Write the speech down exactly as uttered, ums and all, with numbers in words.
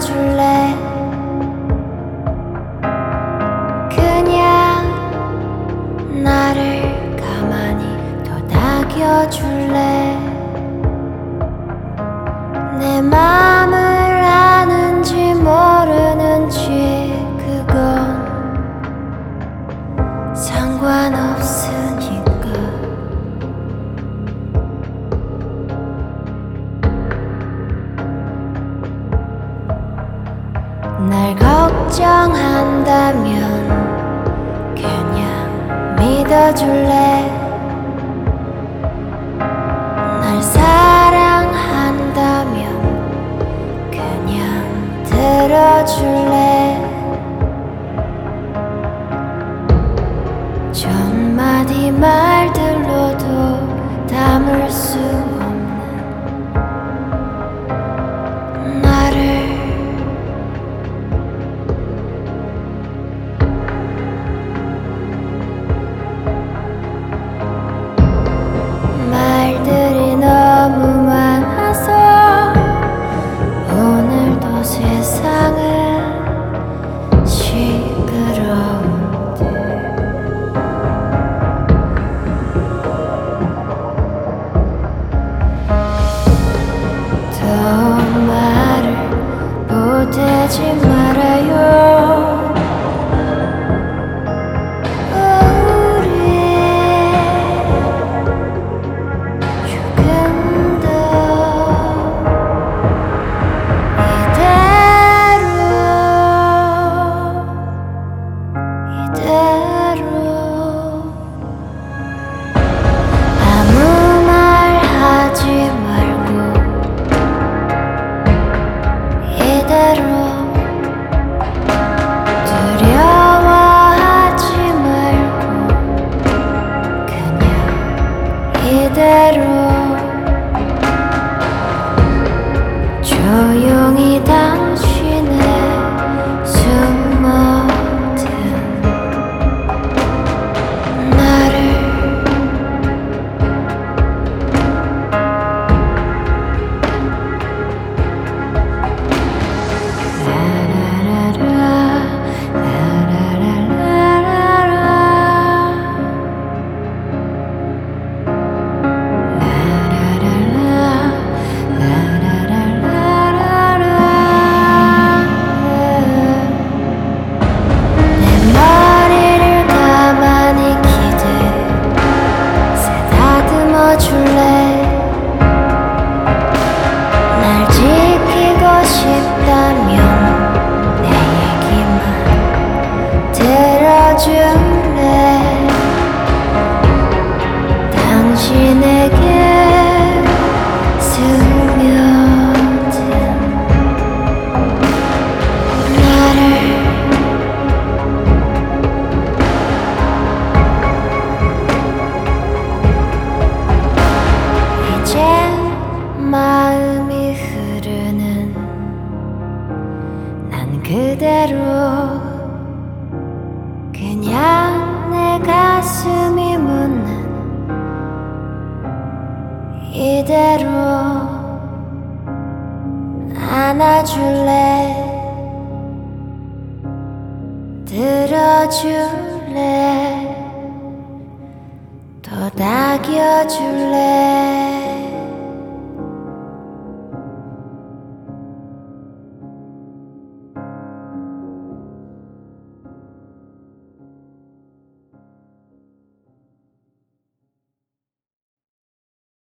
안아줄래? 그냥 나를 가만히 토닥여줄래? 내 맘을 아는지 모르는지 그건 상관없으니까. 날 걱정한다면 그냥 믿어줄래? 날 사랑한다면 그냥 들어줄래? 첫 마디 말들로도 담을 수 없는 나를. 말들이 너무 많아서 오늘도 세상은 시끄러운데 더 말을 보태지 말아요. 이대로 조용히 당신의 숨어든 나를. 날 지키고 싶다면 내 얘기만 들어줄래? 당신에게 스며든 나를. 이제 마음이 흐르는 난 그대로 그냥 내 가슴이 묻는 이대로 안아줄래? 들어줄래? 토닥여줄래?